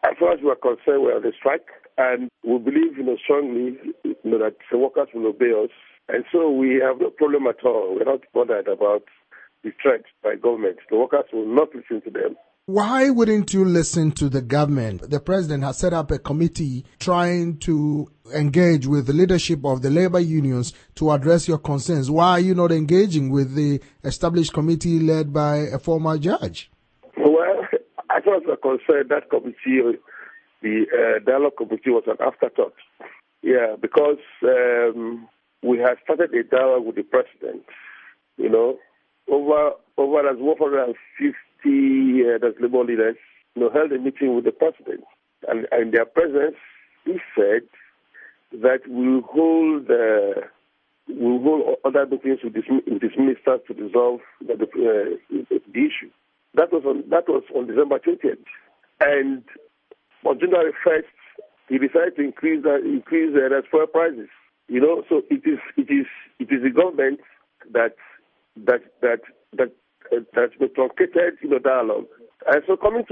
As far as we are concerned, we are on the strike, and we believe, strongly, that the workers will obey us. And so we have no problem at all. We're not bothered about the threat by government. The workers will not listen to them. Why wouldn't you listen to the government? The president has set up a committee trying to engage with the leadership of the labor unions to address your concerns. Why are you not engaging with the established committee led by a former judge? Well, as far as I'm concerned, that committee, the dialogue committee, was an afterthought. Yeah, because we had started a dialogue with the president, over as 150 the labor leaders, held a meeting with the president, and in their presence, he said that we will hold other meetings with his ministers to resolve the issue. That was on December 20th, and on January 1st, he decided to increase the fuel prices. So it is the government that truncated dialogue, and so coming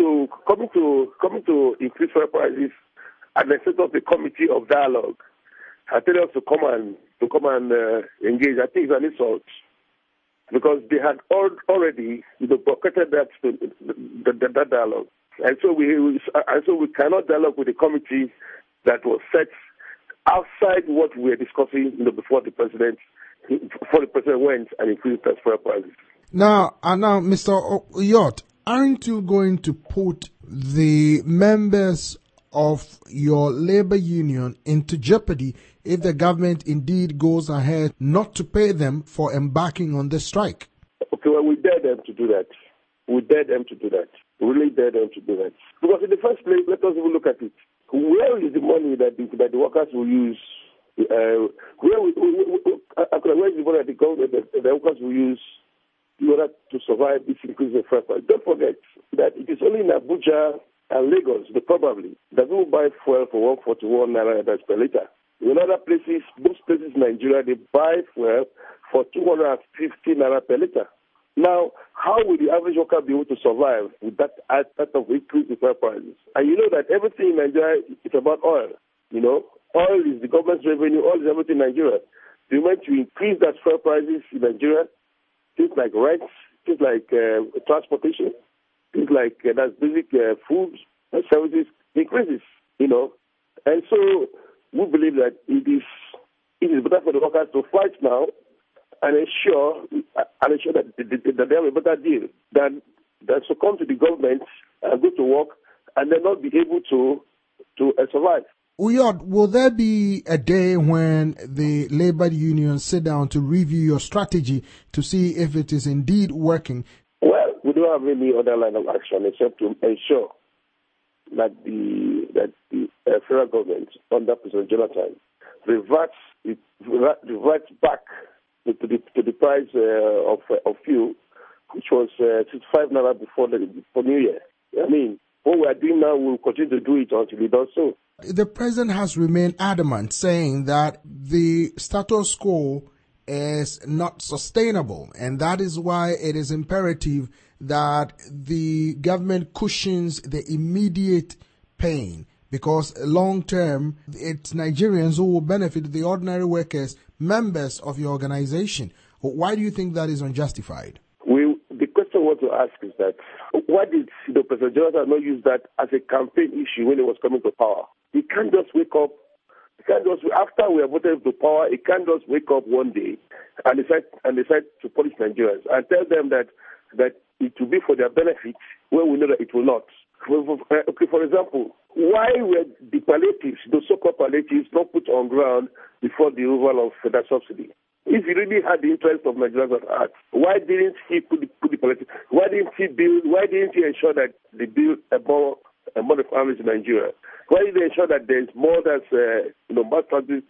to increase fuel prices, and then set up a committee of dialogue, I tell us to come and engage. I think it's an insult, because they had already truncated that dialogue, and so we cannot dialogue with a committee that was set outside what we were discussing before the president went and increased fuel prices. Now, Mr. Uyot, aren't you going to put the members of your labor union into jeopardy if the government indeed goes ahead not to pay them for embarking on the strike? Okay, well, we dare them to do that. We dare them to do that. We really dare them to do that. Because in the first place, let us even look at it. Where is the money that the workers will use? Where is the money that the workers will use in order to survive this increase in fuel price? Don't forget that it is only in Abuja and Lagos, probably, that will buy fuel for 141 naira per liter. In other places, most places in Nigeria, they buy fuel for 250 naira per liter. Now, how will the average worker be able to survive with that type of increase in fuel prices? And you know that everything in Nigeria is about oil. Oil is the government's revenue. Oil is everything in Nigeria. The moment you increase that fuel prices in Nigeria, things like rents, things like transportation, things like that's basic food and services increases, And so we believe that it is better for the workers to fight now and ensure that they have a better deal than succumb to the government and go to work and then not be able to survive. Uyot, will there be a day when the labor unions sit down to review your strategy to see if it is indeed working? Well, we don't have any other line of action except to ensure that the federal government under President Jonathan reverts back to the price of fuel, which was 65 naira before New Year. I mean, what we are doing now, we will continue to do it until it does so. The president has remained adamant, saying that the status quo is not sustainable, and that is why it is imperative that the government cushions the immediate pain, because long term, it's Nigerians who will benefit, the ordinary workers, members of your organization. Why do you think that is unjustified? The question I want to ask is that, why did President Jonathan not use that as a campaign issue when he was coming to power? He can't just wake up. After we have voted to power, he can't just wake up one day and decide to punish Nigerians and tell them that it will be for their benefit when we know that it will not. Okay, for example, why were the palliatives, the so-called palliatives, not put on ground before the removal of that subsidy? If he really had the interest of Nigerians at heart, why didn't he put the palliatives? Why didn't he ensure that they build more families in Nigeria? Why did they ensure that there is more than mass transit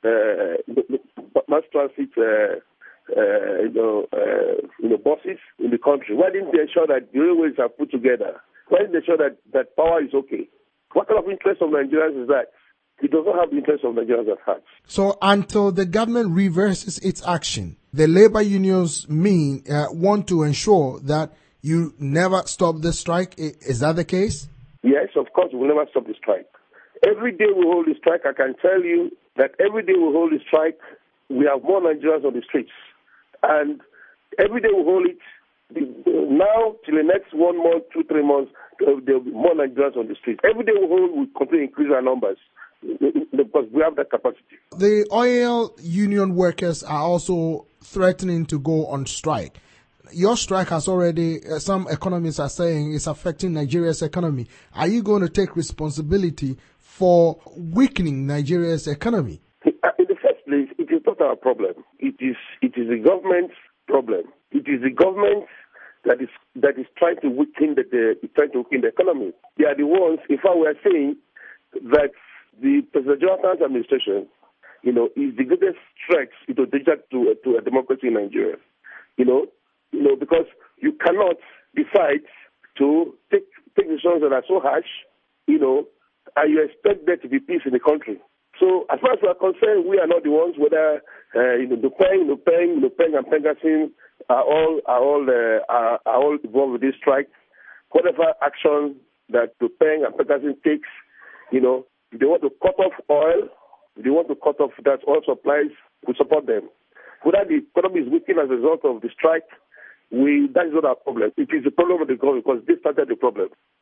buses in the country? Why didn't they ensure that the railways are put together? Why didn't they ensure that power is okay? What kind of interest of Nigerians is that? He does not have the interest of Nigerians at heart. So until the government reverses its action, the labor unions want to ensure that you never stop the strike. Is that the case? Yes, of course, we'll never stop the strike. Every day we hold the strike, I can tell you that every day we hold the strike, we have more Nigerians on the streets. And every day we hold it, now till the next 1 month, 2-3 months, there will be more Nigerians on the streets. Every day we hold, we continue to increase our numbers because we have that capacity. The oil union workers are also threatening to go on strike. Your strike has already, some economists are saying, is affecting Nigeria's economy. Are you going to take responsibility for weakening Nigeria's economy? In the first place, it is not our problem. It is the government's problem. It is the government that is trying to weaken the economy. They are the ones. In fact, we are saying that the President Jonathan's administration, is the greatest threat to a democracy in Nigeria. Because you cannot decide to take decisions that are so harsh, and you expect there to be peace in the country. So as far as we are concerned, we are not the ones, whether Nupeng and Pengassin are all involved with this strike. Whatever action that Nupeng and Pengassin takes, if they want to cut off oil, if they want to cut off that oil supplies, we support them. Whether the economy is weakened as a result of the strike, that is not our problem. It is the problem of the government because they started the problem.